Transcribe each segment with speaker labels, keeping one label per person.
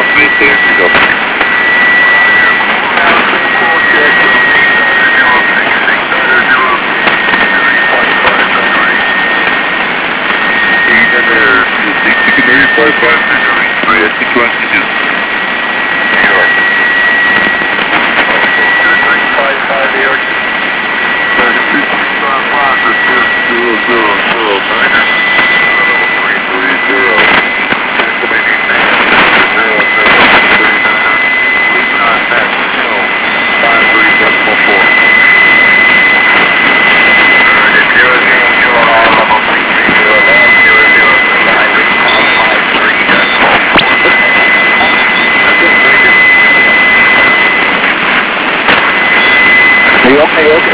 Speaker 1: maintain signal.
Speaker 2: Okay, 040.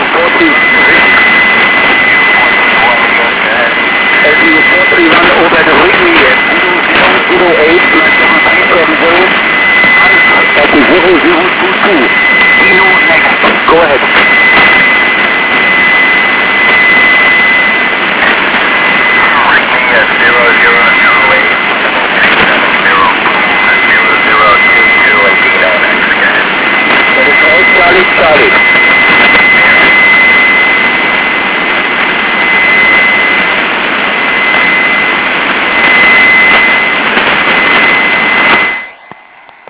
Speaker 2: SU431 over the Wrigley at 0008, flight level 370, at 0022, kilo negative. Go ahead. Wrigley at 0008, 0022, and kilo next again. That is all Charlie, Charlie.